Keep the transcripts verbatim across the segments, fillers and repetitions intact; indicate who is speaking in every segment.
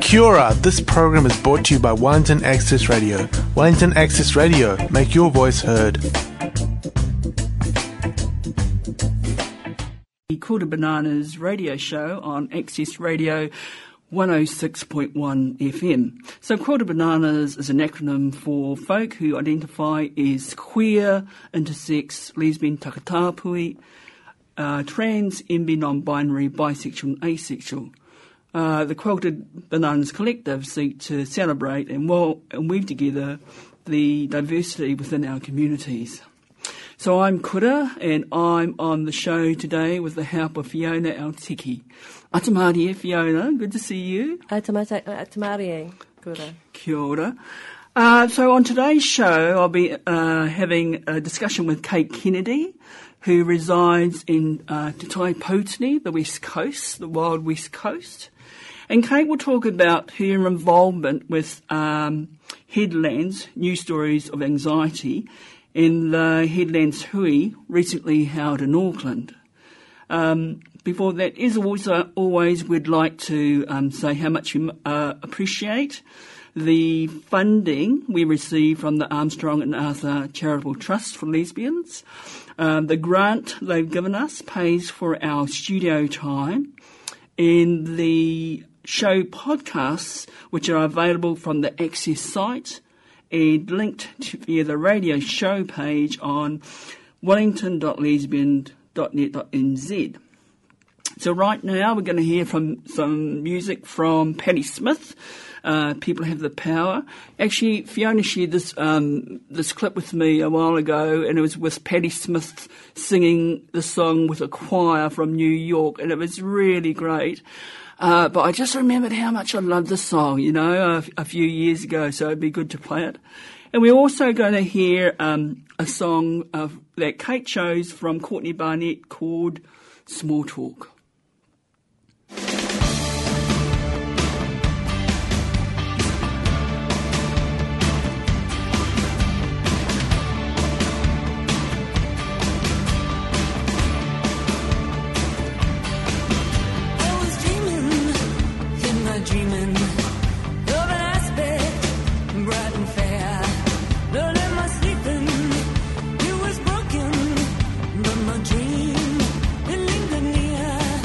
Speaker 1: Kia ora, this program is brought to you by Wellington Access Radio. Wellington Access Radio, make your voice heard.
Speaker 2: The Quarter Bananas radio show on Access Radio one oh six point one F M. So Quarter Bananas is an acronym for folk who identify as queer, intersex, lesbian, takatapui, uh, trans, M B, non-binary, bisexual and asexual. Uh, the Quilted Bananas Collective seek to celebrate and, well, and weave together the diversity within our communities. So I'm Kura, and I'm on the show today with the help of Fiona Autiki. Atamarie, Fiona, good to see you.
Speaker 3: Atamarie, Kura.
Speaker 2: Kia ora. Uh, so on today's show, I'll be uh, having a discussion with Kate Kennedy, who resides in uh, Te Tai Potini, the West Coast, the wild West Coast. And Kate will talk about her involvement with um, Headlands, News Stories of Anxiety, in the Headlands Hui, recently held in Auckland. Um, before that, as also always, we'd like to um, say how much we uh, appreciate the funding we receive from the Armstrong and Arthur Charitable Trust for Lesbians. Um, the grant they've given us pays for our studio time, and the show podcasts, which are available from the Access site and linked to, via the radio show page on wellington dot lesbian dot net dot n z. So right now we're going to hear from some music from Patti Smith, uh, People Have the Power. Actually, Fiona shared this um, this clip with me a while ago, and it was with Patti Smith singing the song with a choir from New York, and it was really great. Uh, but I just remembered how much I loved the song, you know, a, a few years ago, so it'd be good to play it. And we're also going to hear um, a song of, that Kate chose from Courtney Barnett called Small Talk.
Speaker 4: Broken, but my dream, it lingered near.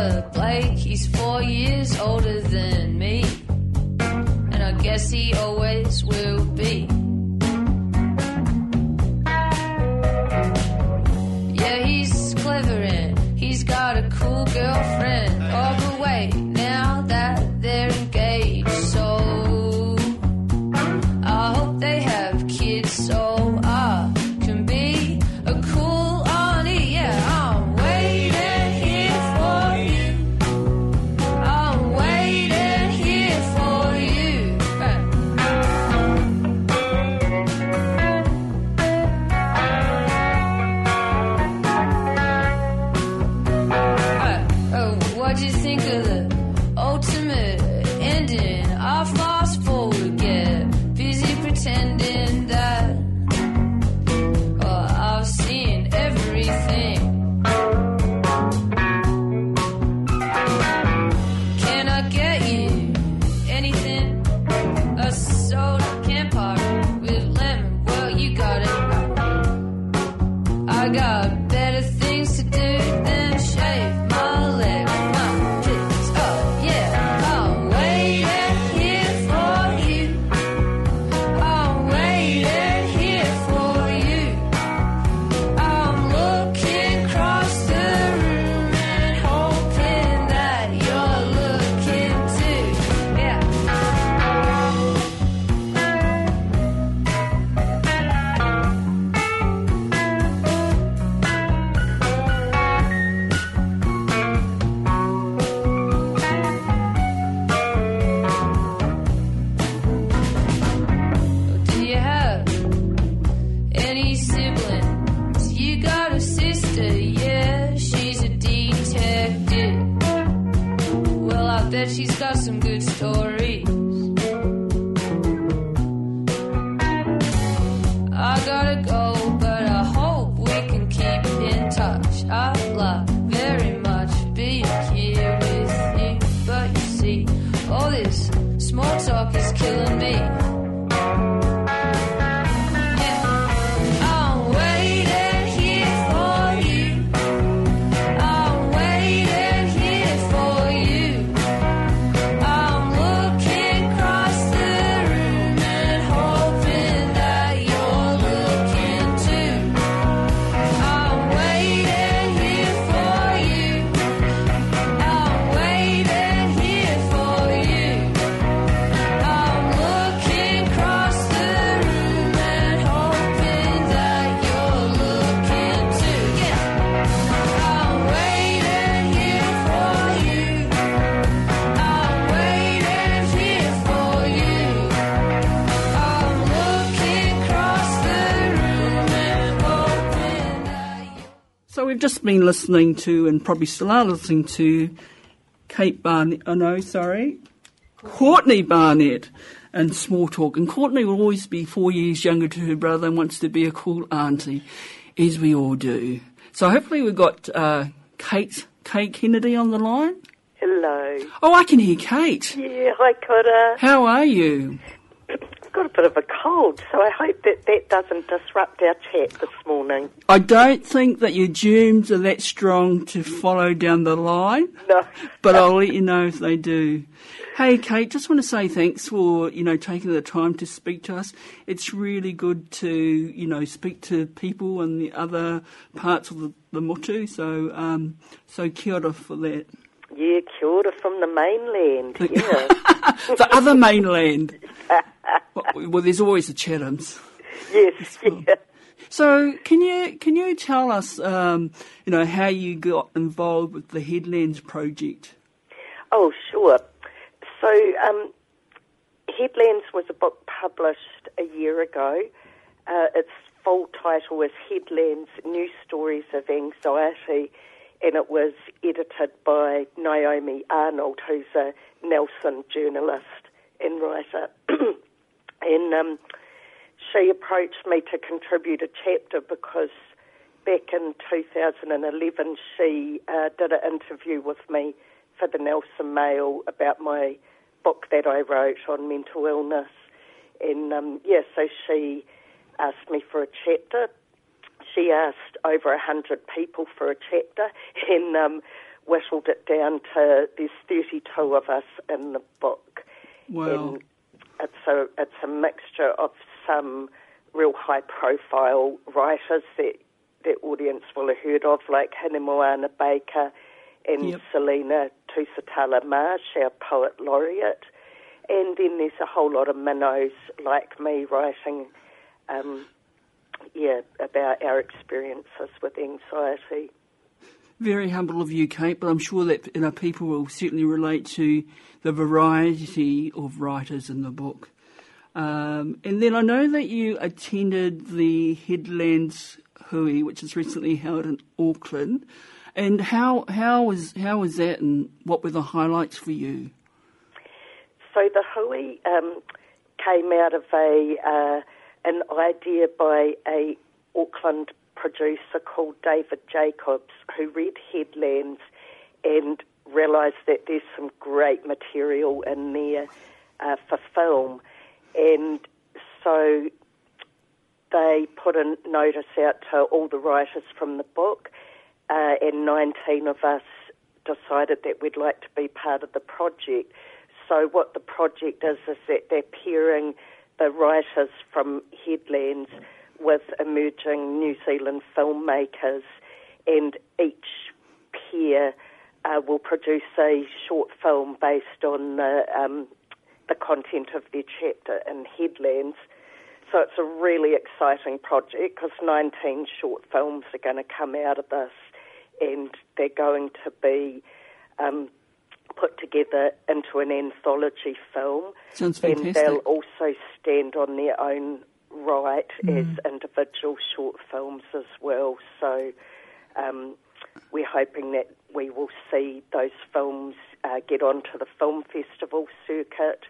Speaker 4: brother Blake, he's four years older than me, and I guess he always will be. Yeah, he's clever and he's got a cool girlfriend. Oh, but wait, now that they're engaged, so I hope they have kids so I can be a cool auntie. Yeah, I'm waiting here for you. I'm waiting here for you. Uh, uh, what'd you think of the ultimate ending? I fast forward, get busy pretending that oh, I've seen everything. Can I get you anything? A soda, can't party with lemon. Well, you got it. I got better things to do than shave my leg, my kids. Oh yeah, I'm waiting here for you. I'm waiting here for you. I'm looking across the room and hoping that you're looking too. Yeah. Do you have any siblings? You got a sister, yeah, she's a detective. Well, I bet she's got some good stories. I gotta go, but I hope we can keep in touch. I'd like very much be here with you, but you see, all this small talk is killing me. I'm waiting here for you. I'm waiting here for you. I'm looking across the room and hoping that you're looking too. I'm waiting here for you. I'm waiting here for you. I'm looking across the room and hoping that you're looking too. Yeah. I'm waiting here for you. I'm waiting here for you. I'm looking across the room and hoping that you.
Speaker 2: So we've just been listening to, and probably still are listening to, Kate Barnett, oh no, sorry, Courtney Barnett and Small Talk. And Courtney will always be four years younger to her brother and wants to be a cool auntie, as we all do. So hopefully we've got uh, Kate, Kate Kennedy on the line.
Speaker 5: Hello.
Speaker 2: Oh, I can hear Kate.
Speaker 5: Yeah, hi, Cotta.
Speaker 2: How are you?
Speaker 5: I've got a bit of a cold, so I hope that that doesn't disrupt our chat this morning.
Speaker 2: I don't think that your germs are that strong to follow down the line.
Speaker 5: No.
Speaker 2: But I'll let you know if they do. Hey, Kate, just want to say thanks for, you know, taking the time to speak to us. It's really good to, you know, speak to people in the other parts of the, the motu. So, um, so kia ora for that.
Speaker 5: Yeah, kia ora from the mainland, yeah.
Speaker 2: The other mainland. well, well, there's always the Chathams.
Speaker 5: Yes, yeah.
Speaker 2: So, can you can you tell us, um, you know, how you got involved with the Headlands project?
Speaker 5: Oh, sure. So, um, Headlands was a book published a year ago. Uh, its full title is Headlands, New Stories of Anxiety, and it was edited by Naomi Arnold, who's a Nelson journalist and writer. and um, she approached me to contribute a chapter because back in two thousand eleven she uh, did an interview with me for the Nelson Mail about my book that I wrote on mental illness. And, um, yeah, so she asked me for a chapter. She asked over a hundred people for a chapter, and um, whittled it down to, there's thirty-two of us in the book.
Speaker 2: Wow.
Speaker 5: And it's a, it's a mixture of some real high-profile writers that the audience will have heard of, like Hinemoana Baker and
Speaker 2: Yep.
Speaker 5: Selena Tusitala Marsh, our poet laureate. And then there's a whole lot of minnows like me writing, um, yeah, about our experiences with anxiety.
Speaker 2: Very humble of you, Kate, but I'm sure that you know, people will certainly relate to the variety of writers in the book. Um, and then I know that you attended the Headlands Hui, which is recently held in Auckland. And how how was how was that, and what were the highlights for you?
Speaker 5: So the Hui um, came out of a uh, an idea by a Auckland producer called David Jacobs, who read Headlands and realised that there's some great material in there uh, for film. And so they put a notice out to all the writers from the book, uh, and nineteen of us decided that we'd like to be part of the project. So what the project is, is that they're pairing the writers from Headlands with emerging New Zealand filmmakers, and each pair uh, will produce a short film based on the, um, the content of their chapter in Headlands. So it's a really exciting project because nineteen short films are going to come out of this, and they're going to be um, put together into an anthology film.
Speaker 2: Sounds fantastic.
Speaker 5: And they'll also stand on their own right
Speaker 2: Mm.
Speaker 5: as individual short films as well. So um, we're hoping that we will see those films uh, get onto the film festival circuit.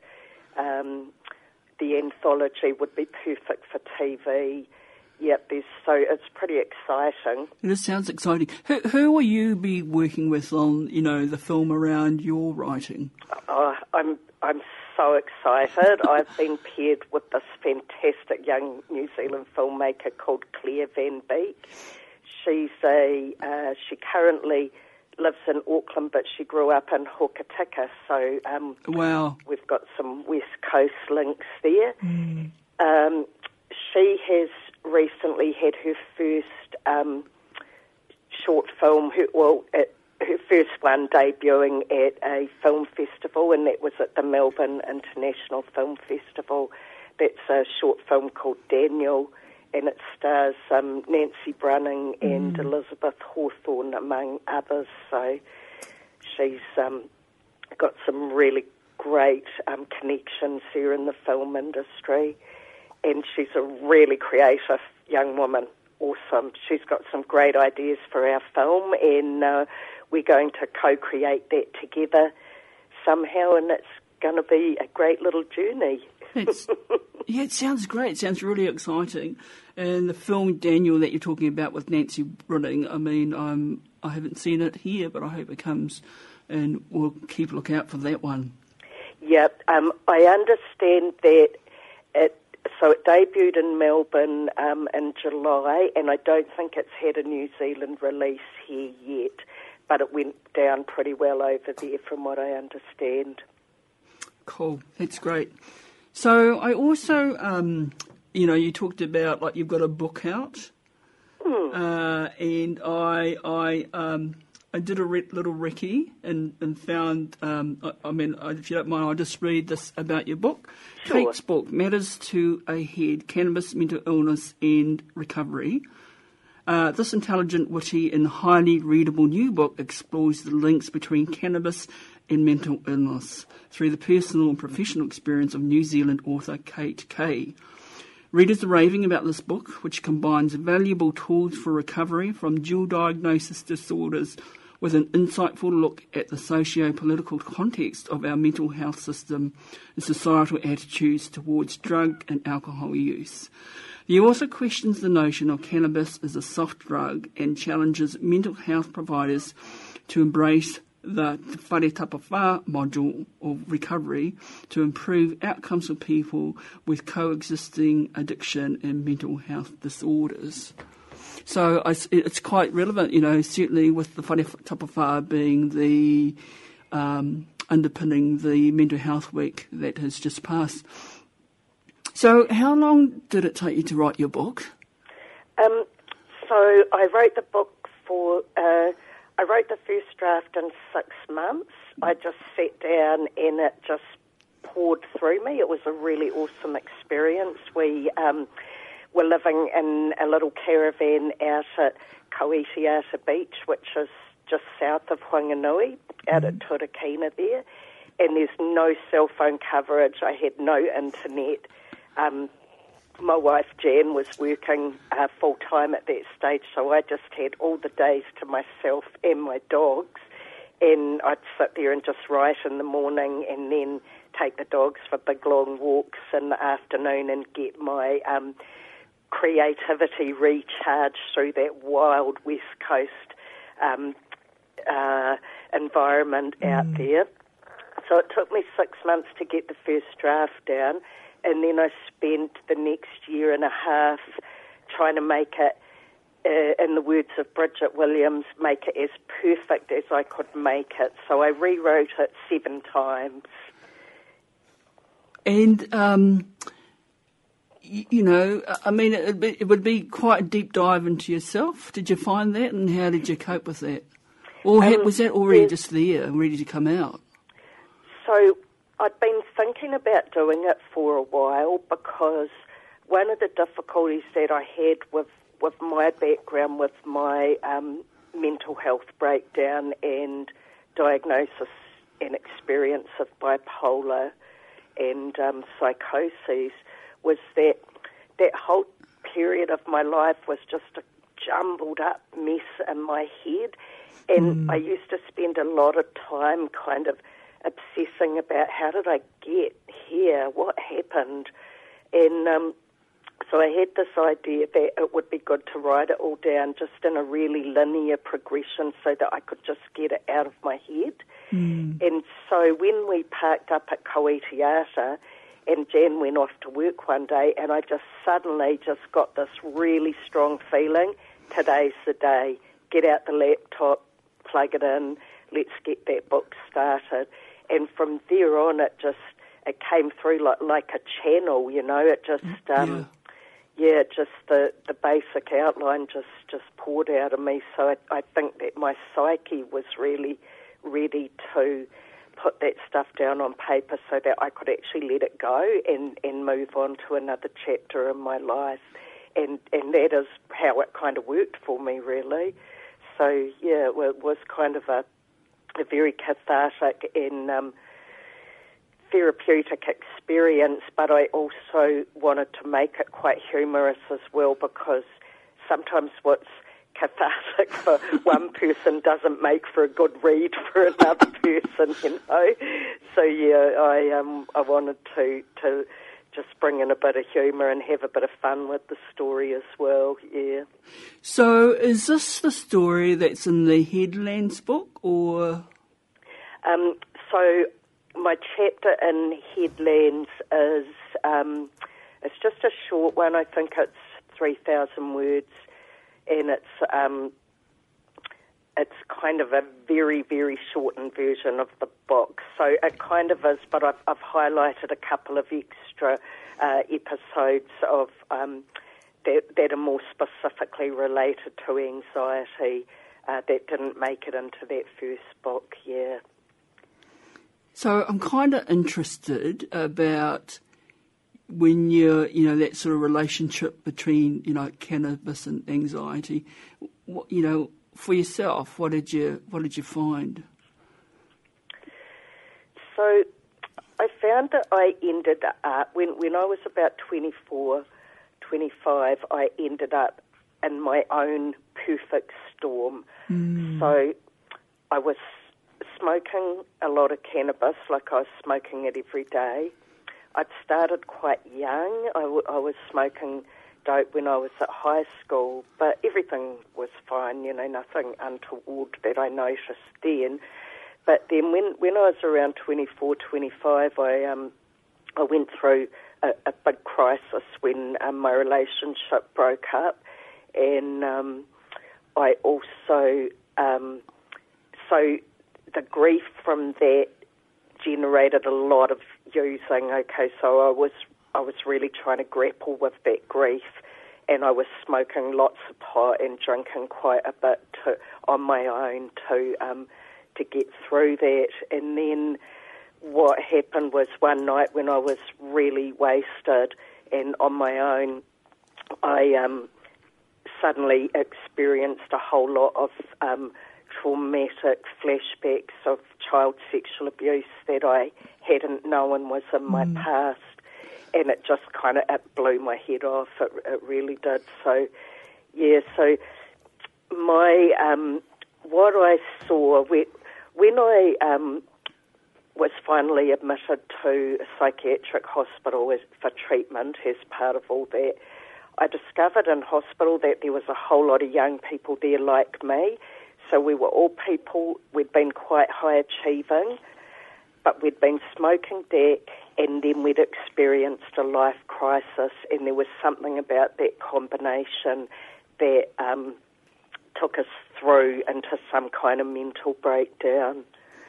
Speaker 5: Um, the anthology would be perfect for T V. Yep, there's, so it's pretty exciting.
Speaker 2: This sounds exciting. Who, who will you be working with on, you know, the film around your writing?
Speaker 5: Oh, I'm I'm so excited. I've been paired with this fantastic young New Zealand filmmaker called Claire Van Beek. She's a uh, she currently lives in Auckland, but she grew up in Hokitika, so um,
Speaker 2: Wow.
Speaker 5: we've got some West Coast links there. Mm. Um, she has recently had her first um, short film, her, well, it, her first one debuting at a film festival, and that was at the Melbourne International Film Festival. That's a short film called Daniel, and it stars um, Nancy Brunning and mm. Elizabeth Hawthorne, among others. So she's um, got some really great um, connections here in the film industry, and she's a really creative young woman. Awesome. She's got some great ideas for our film, and uh, we're going to co-create that together somehow, and it's going to be a great little journey.
Speaker 2: It's, yeah, it sounds great. It sounds really exciting. And the film Daniel that you're talking about with Nancy Brunning, I mean, I'm, I haven't seen it here, but I hope it comes, and we'll keep a look out for that one.
Speaker 5: Yep. Um, I understand that it So it debuted in Melbourne um, in July, and I don't think it's had a New Zealand release here yet, but it went down pretty well over there from what I understand.
Speaker 2: Cool. That's great. So I also, um, you know, you talked about, like, you've got a book out,
Speaker 5: Mm.
Speaker 2: uh, and I I um, I did a re- little recce and, and found, um, I, I mean, if you don't mind, I'll just read this about your book.
Speaker 5: Sure.
Speaker 2: Kate's book, Matters to a Head, Cannabis, Mental Illness and Recovery. Uh, this intelligent, witty and highly readable new book explores the links between cannabis and mental illness through the personal and professional experience of New Zealand author Kate Kay. Readers are raving about this book, which combines valuable tools for recovery from dual diagnosis disorders with an insightful look at the socio-political context of our mental health system and societal attitudes towards drug and alcohol use. The author questions the notion of cannabis as a soft drug and challenges mental health providers to embrace the Whare Tapawha module of recovery to improve outcomes for people with coexisting addiction and mental health disorders. So I, it's quite relevant, you know, certainly with the Whare Tapawhā being the um, underpinning the Mental Health Week that has just passed. So how long did it take you to write your book?
Speaker 5: Um, so I wrote the book for, uh, I wrote the first draft in six months. I just sat down and it just poured through me. It was a really awesome experience. We um, were living in a little caravan out at Kauitiata Beach, which is just south of Whanganui, out at Turakina there. And there's no cell phone coverage. I had no internet. Um, my wife Jan was working uh, full-time at that stage, so I just had all the days to myself and my dogs. And I'd sit there and just write in the morning and then take the dogs for big long walks in the afternoon and get my um, creativity recharged through that wild West Coast um, uh, environment mm. out there. So it took me six months to get the first draft down, and then I spent the next year and a half trying to make it, uh, in the words of Bridget Williams, make it as perfect as I could make it. So I rewrote it seven times.
Speaker 2: And, um, you, you know, I mean, it, be, it would be quite a deep dive into yourself. Did you find that, and how did you cope with that? Or um, was that already just there and ready to come out?
Speaker 5: So I'd been thinking about doing it for a while, because one of the difficulties that I had with, with my background, with my um, mental health breakdown and diagnosis and experience of bipolar and um, psychosis, was that that whole period of my life was just a jumbled up mess in my head. And mm. I used to spend a lot of time kind of obsessing about how did I get here, what happened. And um, so I had this idea that it would be good to write it all down just in a really linear progression so that I could just get it out of my head. Mm. And so when we parked up at Kauitiata and Jan went off to work one day, and I just suddenly just got this really strong feeling, today's the day, get out the laptop, plug it in, let's get that book started. And from there on, it just, it came through like, like a channel, you know, it just, um, yeah, yeah just the, the basic outline just, just poured out of me. So I, I think that my psyche was really ready to put that stuff down on paper so that I could actually let it go and, and move on to another chapter in my life. And, and that is how it kind of worked for me, really. So, yeah, it was kind of a, a very cathartic and um, therapeutic experience, but I also wanted to make it quite humorous as well, because sometimes what's cathartic for one person doesn't make for a good read for another person, you know. So, yeah, I um, I wanted to, to just bring in a bit of humour and have a bit of fun with the story as well, yeah.
Speaker 2: So is this the story that's in the Headlands book, or...?
Speaker 5: Um, so my chapter in Headlands is, um, it's just a short one. I think it's three thousand words, and it's um, it's kind of a very, very shortened version of the book. So it kind of is, but I've, I've highlighted a couple of extra uh, episodes of um, that, that are more specifically related to anxiety uh, that didn't make it into that first book, yeah.
Speaker 2: So I'm kind of interested about when you're, you know, that sort of relationship between, you know, cannabis and anxiety. What, you know, for yourself, what did you what did you find?
Speaker 5: So I found that I ended up, when, when I was about twenty-four, twenty-five, I ended up in my own perfect storm. Mm. So I was smoking a lot of cannabis, like I was smoking it every day. I'd started quite young. I, w- I was smoking dope when I was at high school, but everything was fine, you know, nothing untoward that I noticed then. But then when, when I was around twenty-four, twenty-five, I um I went through a, a big crisis when um, my relationship broke up, and um, I also, um, so the grief from that generated a lot of using. Okay, so I was I was really trying to grapple with that grief, and I was smoking lots of pot and drinking quite a bit to, on my own to um, to get through that. And then what happened was one night when I was really wasted and on my own, I um, suddenly experienced a whole lot of um, traumatic flashbacks of child sexual abuse that I hadn't known was in my mm. past, and it just kind of it blew my head off. It, it really did. So, yeah. So, my um, what I saw when, when I um, was finally admitted to a psychiatric hospital as, for treatment as part of all that, I discovered in hospital that there was a whole lot of young people there like me. So we were all people, we'd been quite high achieving, but we'd been smoking deck, and then we'd experienced a life crisis, and there was something about that combination that um, took us through into some kind of mental breakdown.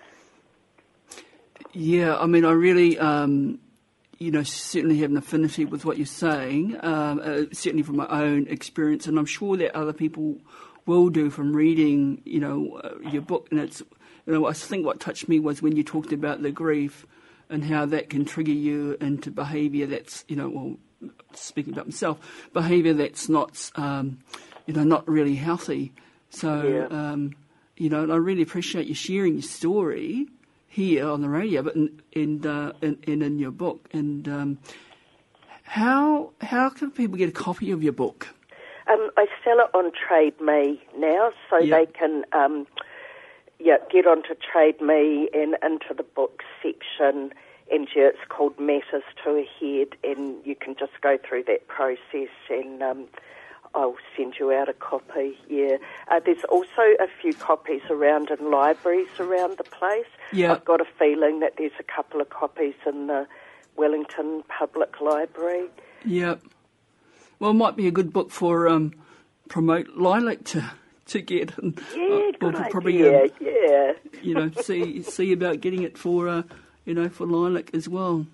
Speaker 2: Yeah, I mean, I really, um, you know, certainly have an affinity with what you're saying, um, uh, certainly from my own experience, and I'm sure that other people will do from reading, you know, uh, your book. And it's, you know, I think what touched me was when you talked about the grief and how that can trigger you into behaviour that's, you know, well, speaking about myself, behaviour that's not, um, you know, not really healthy. So,
Speaker 5: yeah.
Speaker 2: um, you know, and I really appreciate you sharing your story here on the radio, but in in, uh, in, in, in your book. And um, how how can people get a copy of your book?
Speaker 5: Um, I sell it on Trade Me now, so
Speaker 2: yep.
Speaker 5: they can um, yeah, get onto Trade Me and into the book section, and yeah, it's called Matters to a Head, and you can just go through that process, and um, I'll send you out a copy, yeah. Uh, there's also a few copies around in libraries around the place.
Speaker 2: Yep.
Speaker 5: I've got a feeling that there's a couple of copies in the Wellington Public Library.
Speaker 2: Yep. Well, it might be a good book for um, promote Lilac to to get. And,
Speaker 5: yeah,
Speaker 2: uh,
Speaker 5: good
Speaker 2: we'll
Speaker 5: idea.
Speaker 2: Probably, um,
Speaker 5: yeah.
Speaker 2: You know, see see about getting it for uh, you know for Lilac as well.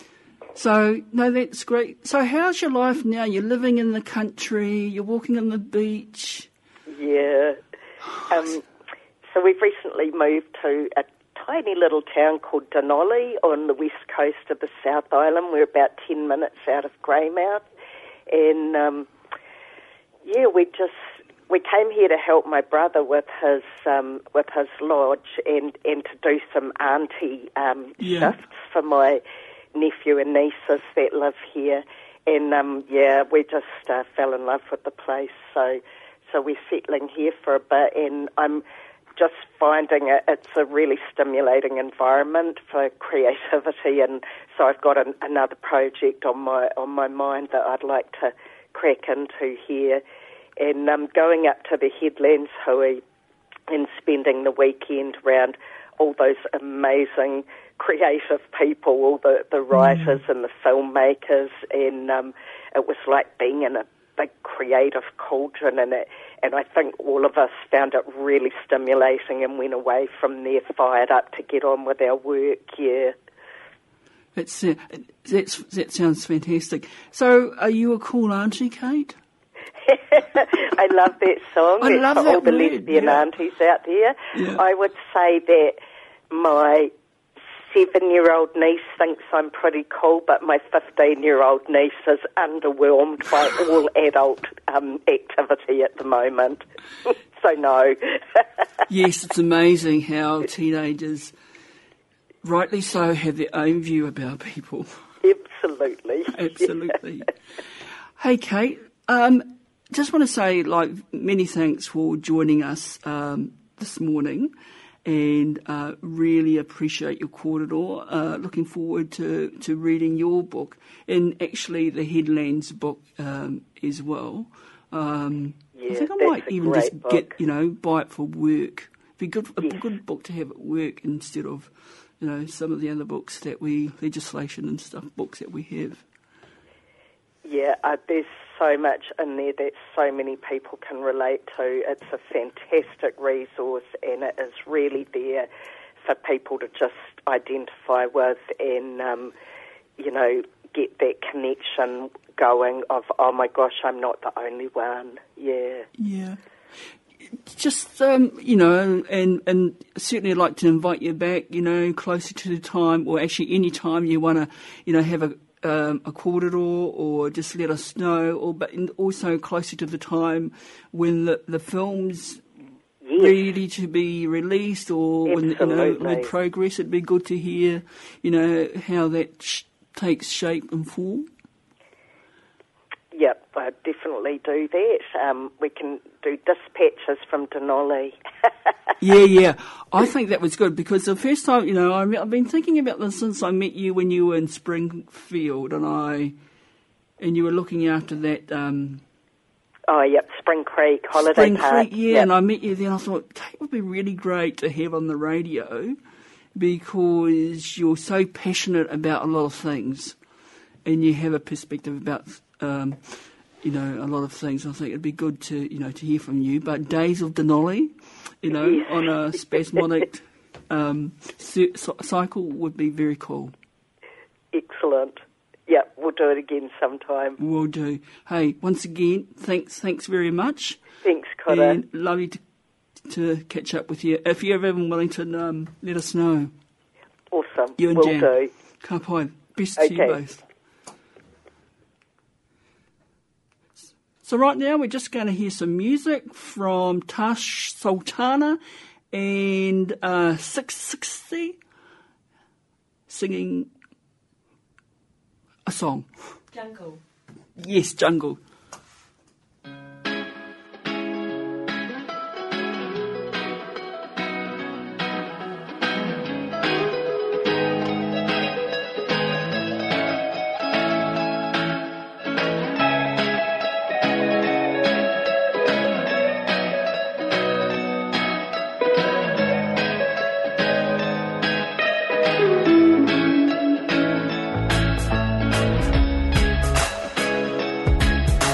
Speaker 2: So no, that's great. So how's your life now? You're living in the country. You're walking on the beach.
Speaker 5: Yeah. Um, so we've recently moved to a tiny little town called Denali on the west coast of the South Island. We're about ten minutes out of Greymouth. And, um, yeah, we just, we came here to help my brother with his, um, with his lodge and, and to do some auntie, um,
Speaker 2: yeah.
Speaker 5: shifts for my nephew and nieces that live here. And, um, yeah, we just, uh, fell in love with the place. So, so we're settling here for a bit, and I'm just finding it, it's a really stimulating environment for creativity, and so I've got an, another project on my on my mind that I'd like to crack into here, and um, going up to the Headlands Hui and spending the weekend around all those amazing creative people, all the, the writers mm. and the filmmakers, and um, it was like being in a big creative cauldron, and it, and I think all of us found it really stimulating and went away from there fired up to get on with our work, yeah.
Speaker 2: It's, uh, that's, that sounds fantastic. So are you a cool auntie, Kate?
Speaker 5: I love that song.
Speaker 2: I
Speaker 5: That's
Speaker 2: love
Speaker 5: for
Speaker 2: that
Speaker 5: all the
Speaker 2: word,
Speaker 5: lesbian
Speaker 2: yeah.
Speaker 5: aunties out there.
Speaker 2: Yeah.
Speaker 5: I would say that my seven-year-old niece thinks I'm pretty cool, but my fifteen-year-old niece is underwhelmed by all adult um, activity at the moment. So no.
Speaker 2: Yes, it's amazing how teenagers, rightly so, have their own view about people.
Speaker 5: Absolutely.
Speaker 2: Absolutely. Yeah. Hey, Kate, um, just want to say, like, many thanks for joining us um, this morning. And uh, really appreciate your corridor. Uh, looking forward to, to reading your book, and actually the Headlands book um, as well. Um,
Speaker 5: yeah,
Speaker 2: I think I might even just
Speaker 5: book.
Speaker 2: get, you know, buy it for work. It'd be good, a
Speaker 5: yes.
Speaker 2: good book to have at work instead of, you know, some of the other books that we, legislation and stuff, books that we have.
Speaker 5: Yeah, uh, there's so much in there that so many people can relate to. It's a fantastic resource, and it is really there for people to just identify with and, um, you know, get that connection going of, oh my gosh, I'm not the only one. Yeah.
Speaker 2: Yeah. Just, um, you know, and, and certainly I'd like to invite you back, you know, closer to the time, or actually any time you want to, you know, have a Um, a corridor, or just let us know, or but also closer to the time when the, the film's
Speaker 5: Yes.
Speaker 2: ready to be released, or when, you know,
Speaker 5: Absolutely.
Speaker 2: with progress. It'd be good to hear, you know, how that sh- takes shape and form.
Speaker 5: Yep, I definitely do that. Um, we can do dispatches from Denali.
Speaker 2: Yeah, yeah. I think that was good, because the first time, you know, I, I've been thinking about this since I met you when you were in Springfield, and I, and you were looking after that. Um,
Speaker 5: Oh, yep, Spring Creek Holiday
Speaker 2: Spring
Speaker 5: Park.
Speaker 2: Creek, yeah,
Speaker 5: Yep.
Speaker 2: and I met you then. I thought that would be really great to have on the radio, because you're so passionate about a lot of things, and you have a perspective about, um, you know, a lot of things. I think it'd be good to, you know, to hear from you. But Days of Denali, you know,
Speaker 5: Yes.
Speaker 2: on a spasmodic um, c- cycle would be very cool.
Speaker 5: Excellent. Yep, we'll do it again sometime.
Speaker 2: Will do. Hey, once again, thanks, thanks very much.
Speaker 5: Thanks, Connor.
Speaker 2: And lovely to to catch up with you. If you're ever in Wellington, um, let us know.
Speaker 5: Awesome.
Speaker 2: You and
Speaker 5: Will
Speaker 2: Jan.
Speaker 5: do.
Speaker 2: Ka pai. Best to you
Speaker 5: Okay.
Speaker 2: both. So right now we're just going to hear some music from Tash Sultana and uh, six sixty singing a song.
Speaker 3: Jungle.
Speaker 2: Yes, Jungle.
Speaker 6: Jungle.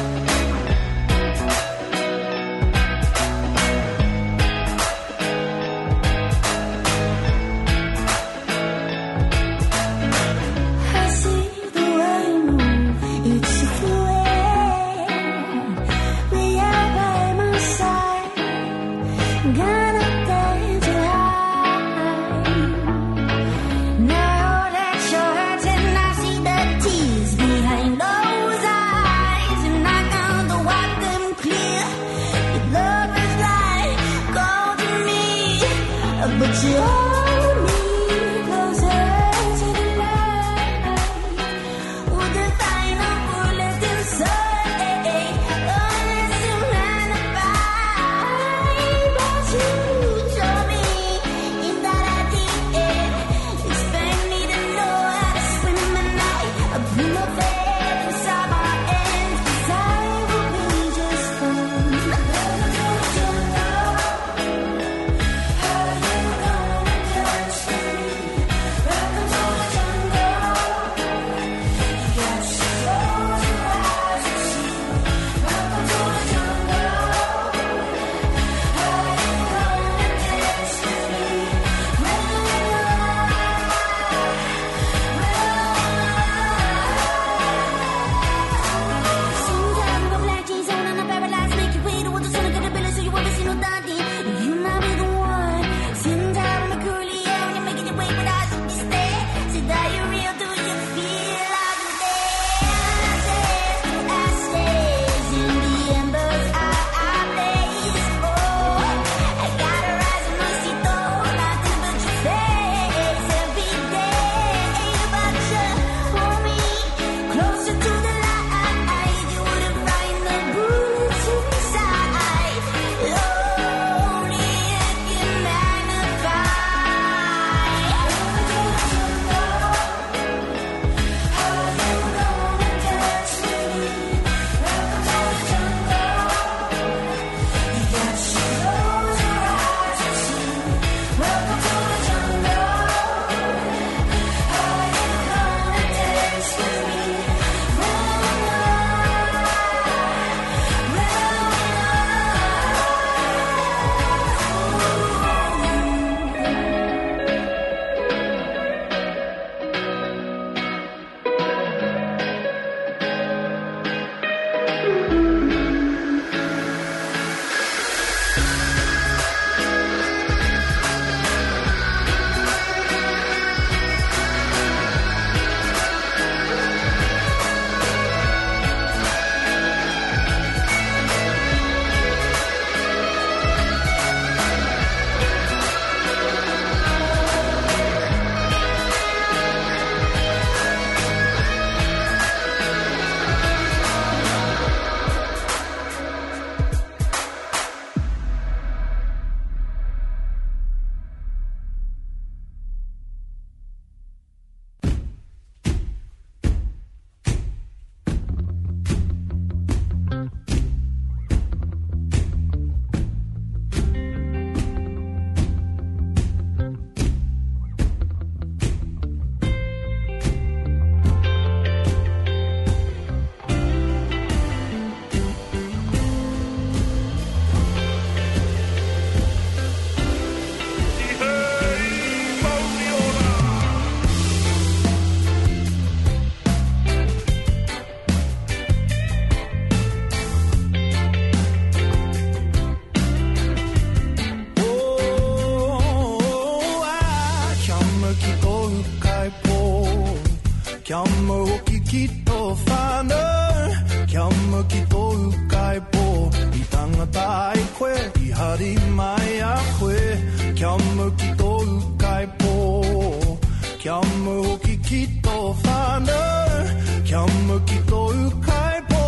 Speaker 6: mu ki tō kai pō. Kia mu hoki ki tō whānau. Kia mu ki tō kai pō. I tangata ai koe, i hari mai a koe. Kia mu ki tō kai pō. Kia mu hoki ki tō whānau. Kia mu ki tō kai pō.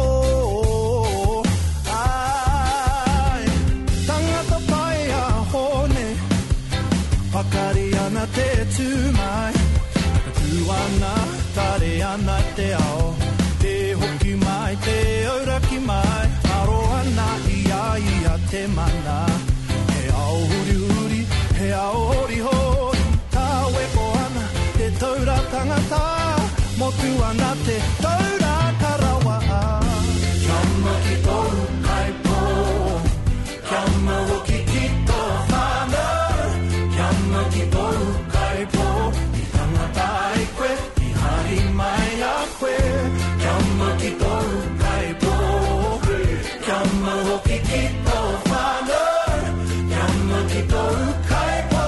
Speaker 6: Ai, tangata pai a hone. Pakari ana te tūmai. Tu ana, tare ana te ao. Te hoki mai, te auraki mai. Aro ana ia ia te mana. He ao huri huri, he ao hori hori. Tāwe ko ana, te taura tangata. Motu ana te taura karawa. Kia ma ki tō kai pō. Kia ma hoki ki tō whānau. Kia ma ki tō kai pō. I tangata ai koe, i hari mai a koe. Kia ma ki tō kai pō. Kia ma hoki ki tō whānau. Kia ma ki tō kai pō.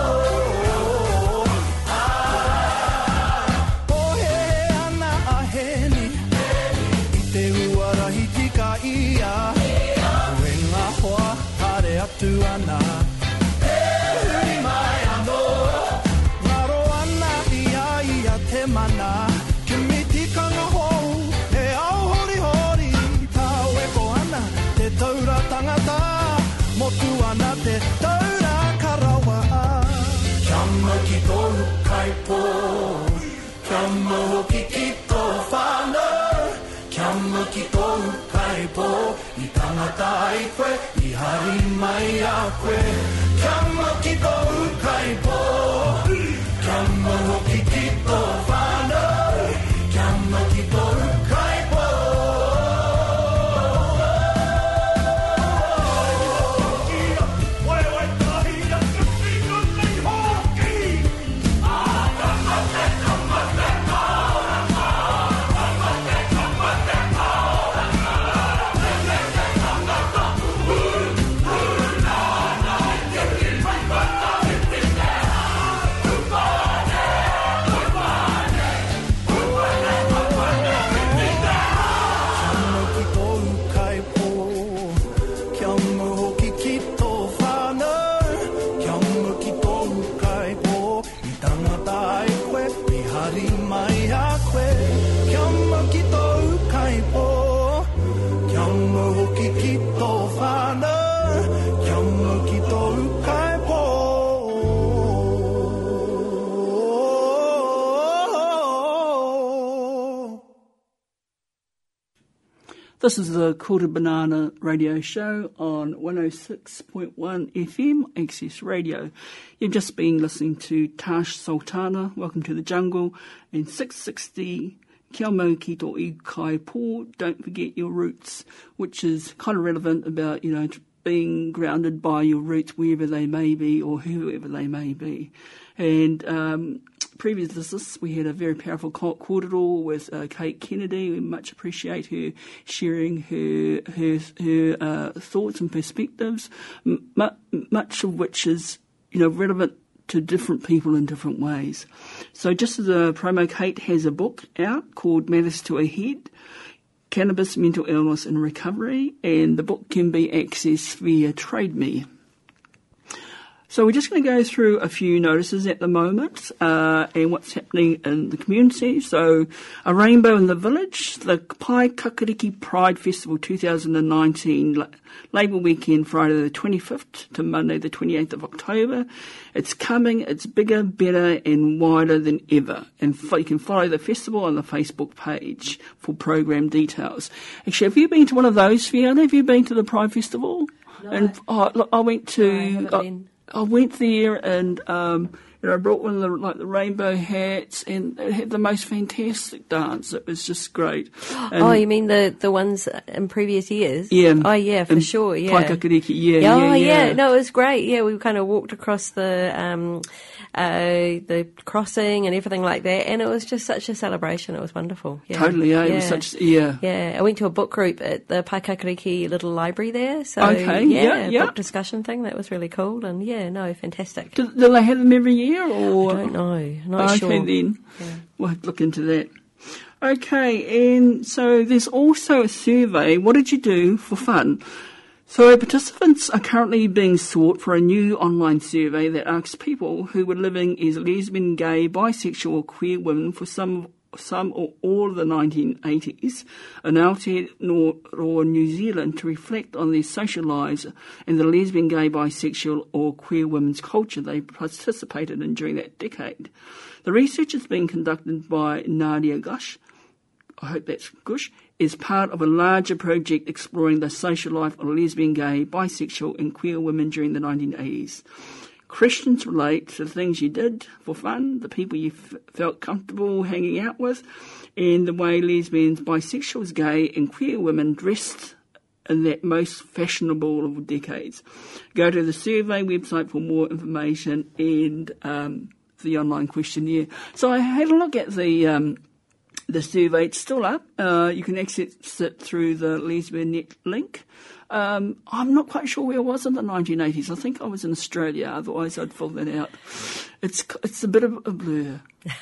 Speaker 6: Pohe ana a heni, i te uarahi tika ia. Ue ngā hoa, hare atu ana. He huri mai anō. Ngaro ana ia ia te mana. Kimi tika ngā hou, he ao hori hori. Tāwe ko ana, te taura tangata. Motu ana te taura karawa. Kia ma ki tō kai pō. Kia ma hoki ki tō whānau. Kia ma ki tō kai pō. I tangata ai koe, i hari mai a koe. Kia ma ki tō kai pō. Kia ma hoki ki tō whānau. Kia ma ki tō kai pō.
Speaker 2: This is the Quarter Banana radio show on one oh six point one F M, Access Radio. You've just been listening to Tash Sultana, Welcome to the Jungle, and six sixty Kia mau ki tō i kai pō, Don't Forget Your Roots, which is kind of relevant about, you know, being grounded by your roots wherever they may be or whoever they may be. And um, previous to this, we had a very powerful kōrero with uh, Kate Kennedy. We much appreciate her sharing her her, her uh, thoughts and perspectives, m- much of which is, you know, relevant to different people in different ways. So just as a promo, Kate has a book out called Matters to a Head, Cannabis, Mental Illness and Recovery, and the book can be accessed via Trade Me. So we're just going to go through a few notices at the moment uh, and what's happening in the community. So a rainbow in the village, the Pai Kakariki Pride Festival two thousand nineteen, Labour Weekend, Friday the twenty-fifth to Monday the twenty-eighth of October. It's coming, it's bigger, better and wider than ever. And you can follow the festival on the Facebook page for program details. Actually, have you been to one of those, Fiona? Have you been to the Pride Festival?
Speaker 3: No.
Speaker 2: And oh, look, I went to...
Speaker 3: No, I haven't
Speaker 2: uh,
Speaker 3: been.
Speaker 2: I went there and um, you know, I brought one of the like the rainbow hats, and it had the most fantastic dance. It was just great. And
Speaker 3: oh, you mean the, the ones in previous years?
Speaker 2: Yeah.
Speaker 3: Oh, yeah, for
Speaker 2: in
Speaker 3: sure. Yeah.
Speaker 2: Paikakariki, yeah,
Speaker 3: yeah,
Speaker 2: yeah,
Speaker 3: oh,
Speaker 2: yeah.
Speaker 3: yeah. No, it was great. Yeah, we kind of walked across the um, uh, the crossing and everything like that, and it was just such a celebration. It was wonderful. Yeah.
Speaker 2: Totally, yeah.
Speaker 3: yeah.
Speaker 2: It was such, yeah.
Speaker 3: Yeah, I went to a book group at the Paikakariki little library there. So,
Speaker 2: Okay,
Speaker 3: yeah,
Speaker 2: yeah, yeah.
Speaker 3: book discussion thing. That was really cool, and yeah, no, fantastic.
Speaker 2: Do, do they have them every year? there? Or
Speaker 3: I don't know. Not
Speaker 2: okay,
Speaker 3: sure.
Speaker 2: then we'll have to look into that. Okay, and so there's also a survey. What did you do for fun? So participants are currently being sought for a new online survey that asks people who were living as lesbian, gay, bisexual or queer women for some some or all of the nineteen eighties in Aotearoa, New Zealand, to reflect on their social lives and the lesbian, gay, bisexual or queer women's culture they participated in during that decade. The research is being conducted by Nadia Gush, I hope that's Gush, is part of a larger project exploring the social life of lesbian, gay, bisexual and queer women during the nineteen eighties. Questions relate to the things you did for fun, the people you f- felt comfortable hanging out with, and the way lesbians, bisexuals, gay and queer women dressed in that most fashionable of decades. Go to the survey website for more information and um, the online questionnaire. So I had a look at the um, the survey. It's still up. Uh, you can access it through the Lesbian Net link. Um, I'm not quite sure where I was in the nineteen eighties. I think I was in Australia, otherwise I'd fill that out. It's it's a bit of a blur.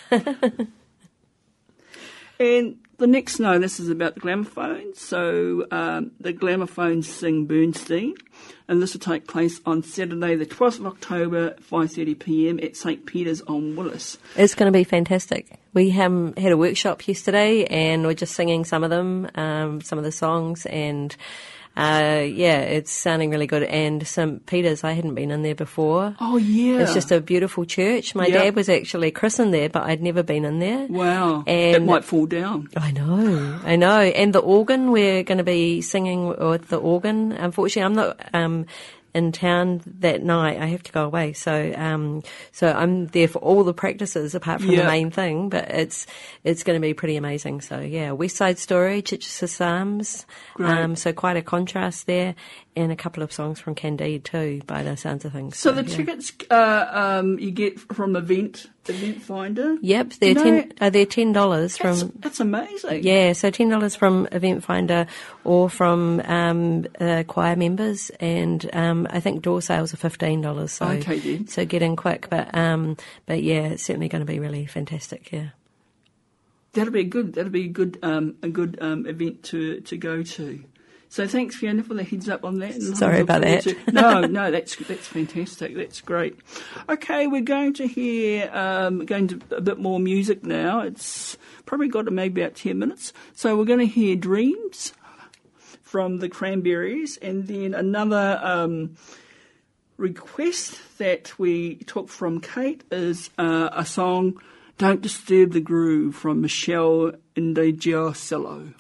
Speaker 2: And the next notice is about the Glamophones. So um, the Glamophones sing Bernstein, and this will take place on Saturday the twelfth of October, five thirty p m at St Peter's on Willis.
Speaker 3: It's going to be fantastic. We um, had a workshop yesterday and we're just singing some of them, um, some of the songs, and Uh, yeah, it's sounding really good. And St Peter's, I hadn't been in there before.
Speaker 2: Oh, yeah.
Speaker 3: It's just a beautiful church. My
Speaker 2: Yep.
Speaker 3: dad was actually christened there, but I'd never been in there.
Speaker 2: Wow.
Speaker 3: And
Speaker 2: it might fall down.
Speaker 3: I know, I know. And the organ, we're going to be singing with the organ. Unfortunately, I'm not um, in town that night. I have to go away. So um, so I'm there for all the practices apart from
Speaker 2: Yeah.
Speaker 3: the main thing. But it's it's going to be pretty amazing. So, yeah, West Side Story, Chichester Psalms.
Speaker 2: Great.
Speaker 3: Um, so quite a contrast there. And a couple of songs from Candide too, by the sounds of things.
Speaker 2: So the
Speaker 3: yeah.
Speaker 2: tickets uh, um, you get from Event Event Finder.
Speaker 3: Yep, they're
Speaker 2: You know,
Speaker 3: ten. Uh, they're ten dollars
Speaker 2: That's,
Speaker 3: from.
Speaker 2: that's amazing.
Speaker 3: Yeah, so ten dollars from Event Finder or from um, uh, choir members, and um, I think door sales are fifteen dollars. So,
Speaker 2: Okay, then.
Speaker 3: so get in quick. But um, but yeah, it's certainly going to be really fantastic. Yeah.
Speaker 2: That'll be a good. That'll be a good. Um, a good um, event to to go to. So thanks, Fiona, for the heads up on that. And
Speaker 3: Sorry
Speaker 2: I look
Speaker 3: about
Speaker 2: forward
Speaker 3: that.
Speaker 2: to- no, no, that's that's fantastic. That's great. Okay, we're going to hear um, going to a bit more music now. It's probably got maybe about ten minutes. So we're going to hear Dreams from the Cranberries, and then another um, request that we took from Kate is uh, a song, Don't Disturb the Groove, from Michelle Indegiacello.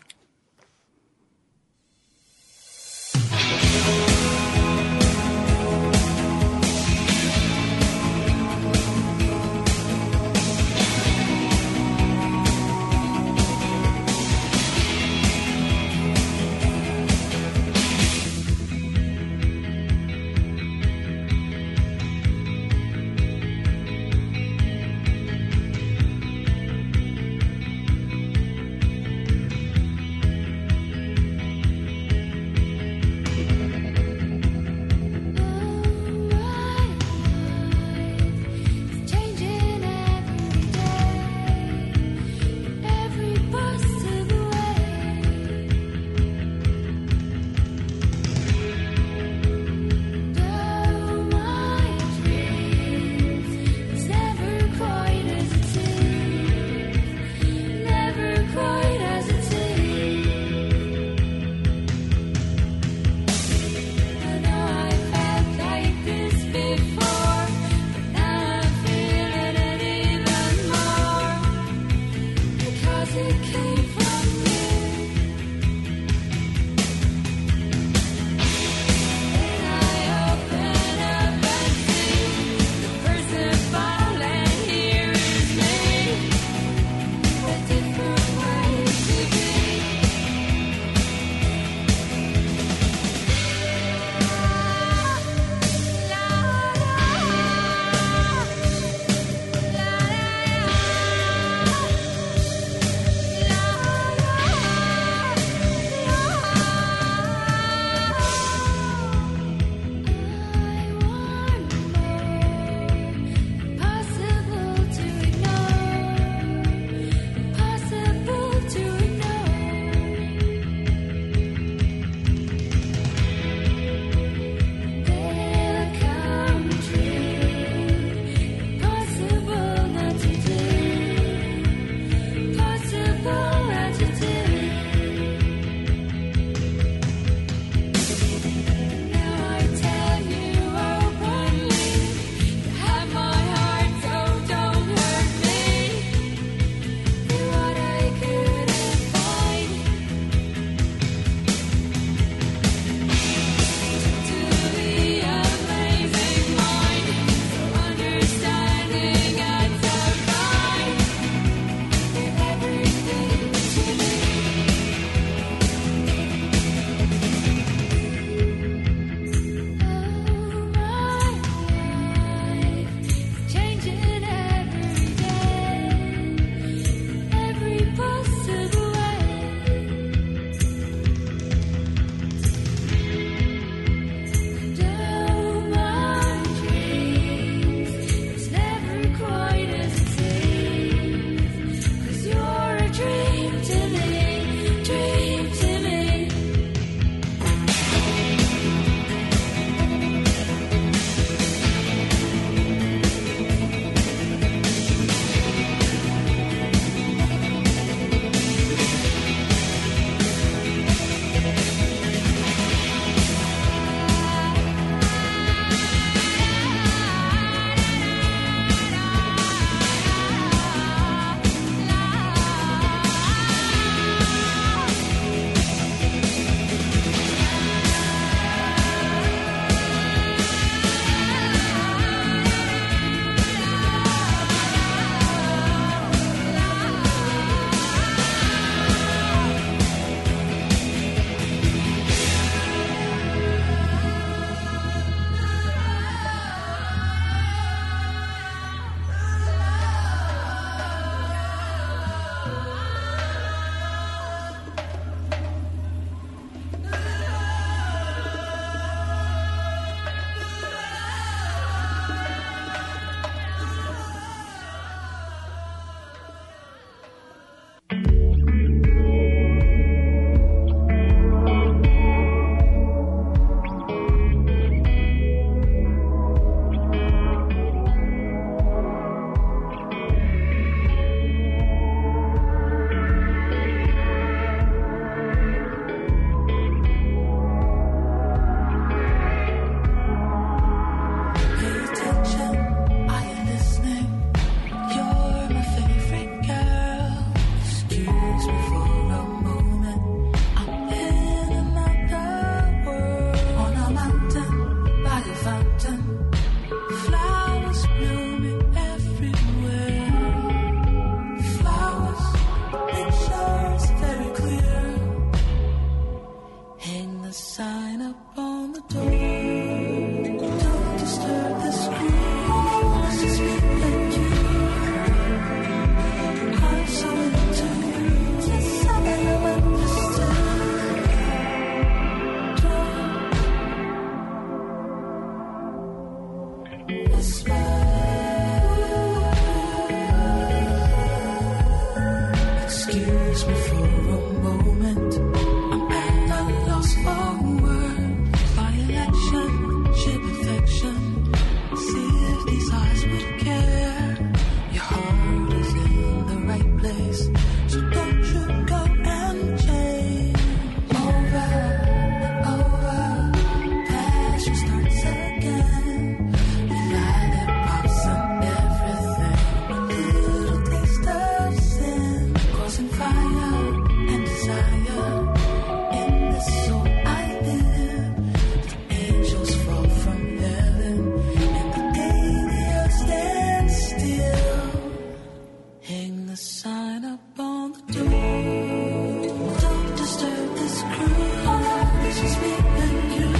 Speaker 6: the sign up on the door. Don't disturb this crew. All I want is just me and you.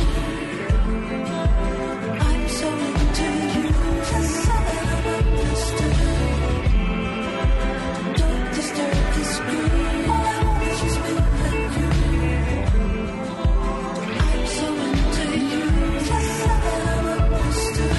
Speaker 6: I'm so into you. Just so that I'm understood. Don't disturb this crew. All I want is just me and you. I'm so into you. Just so that I'm understood.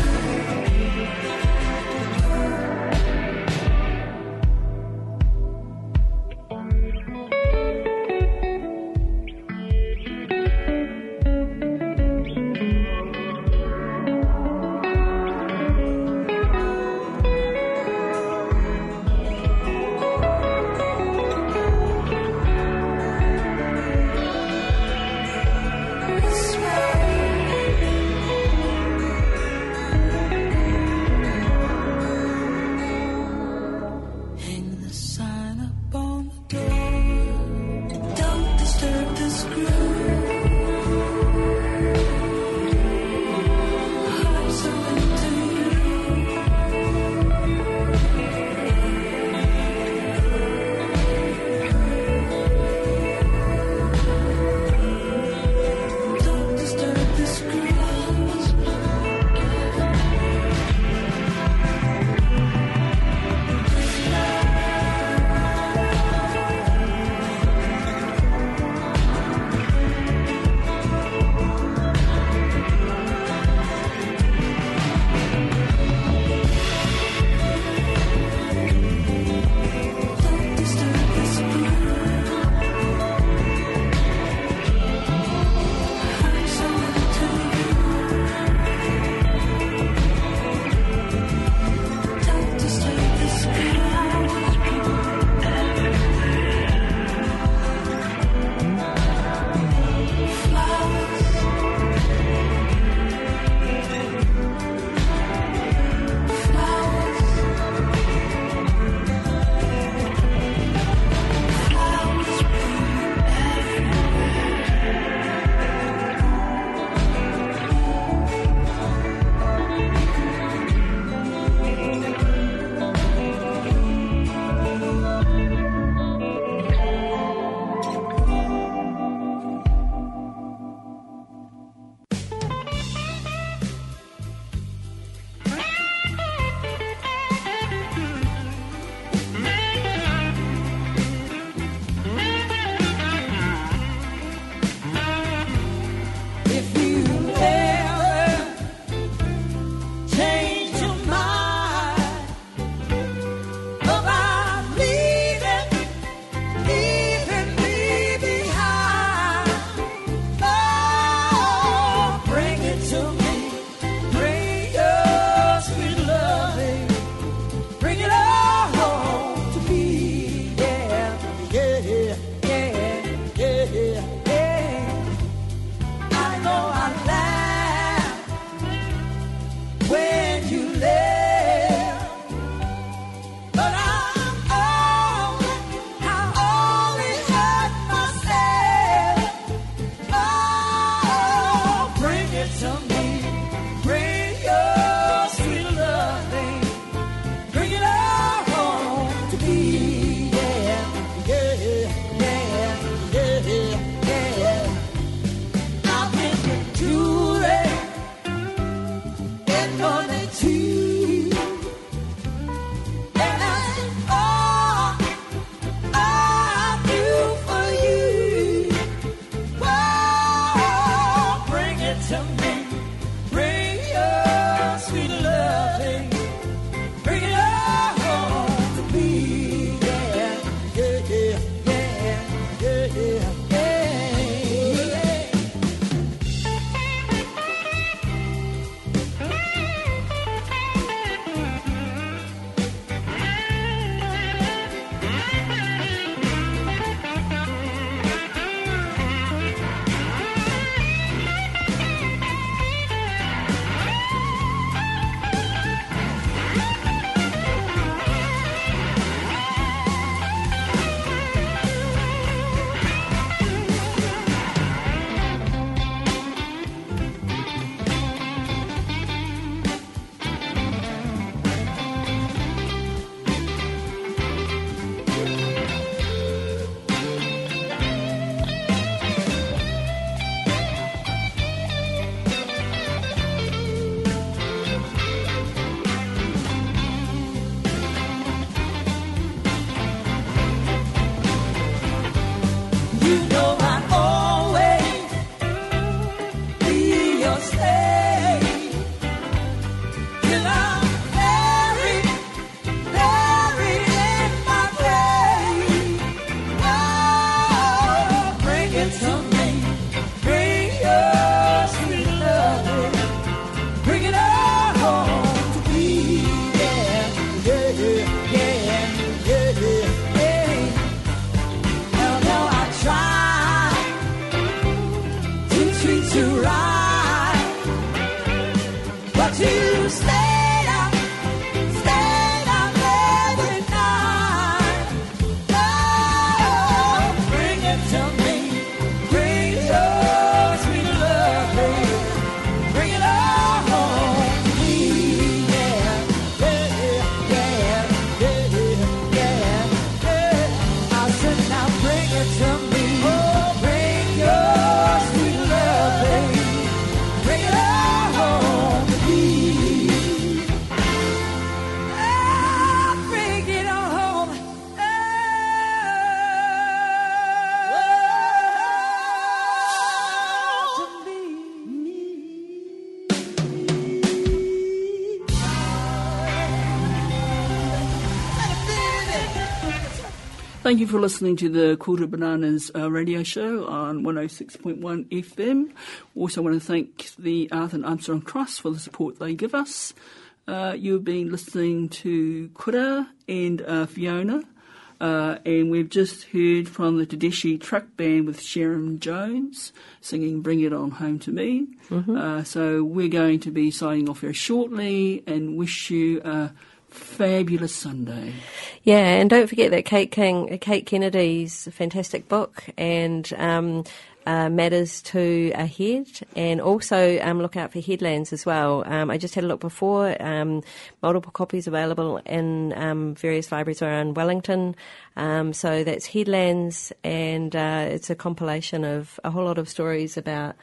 Speaker 2: Thank you for listening to the Quarter Bananas uh, radio show on one oh six point one F M. Also want to thank the Arthur Armstrong Trust for the support they give us. Uh, you've been listening to Kura and uh, Fiona, uh, and we've just heard from the Tedeschi Truck Band with Sharon Jones singing Bring It On Home to Me. Mm-hmm. Uh, so we're going to be signing off very shortly and wish you a fabulous Sunday.
Speaker 3: Yeah, and don't forget that Kate King, Kate Kennedy's fantastic book and um, uh, Matters to Ahead, and also um, look out for Headlands as well. Um, I just had a look before, um, multiple copies available in um, various libraries around Wellington. Um, so that's Headlands, and uh, it's a compilation of a whole lot of stories about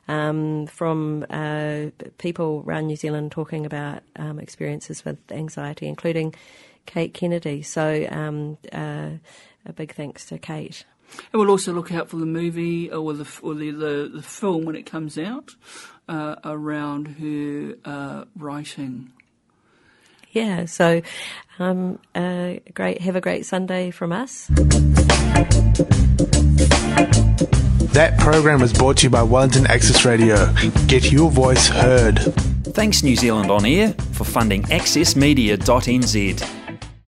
Speaker 3: Um, from uh, people around New Zealand talking about um, experiences with anxiety, including Kate Kennedy. So um, uh, a big thanks to Kate.
Speaker 2: And we'll also look out for the movie or the or the, the, the film when it comes out uh, around her uh, writing.
Speaker 3: Yeah, so um, uh, great. Have a great Sunday from us.
Speaker 1: That program was brought to you by Wellington Access Radio. Get your voice heard.
Speaker 7: Thanks New Zealand On Air for funding access media dot n z.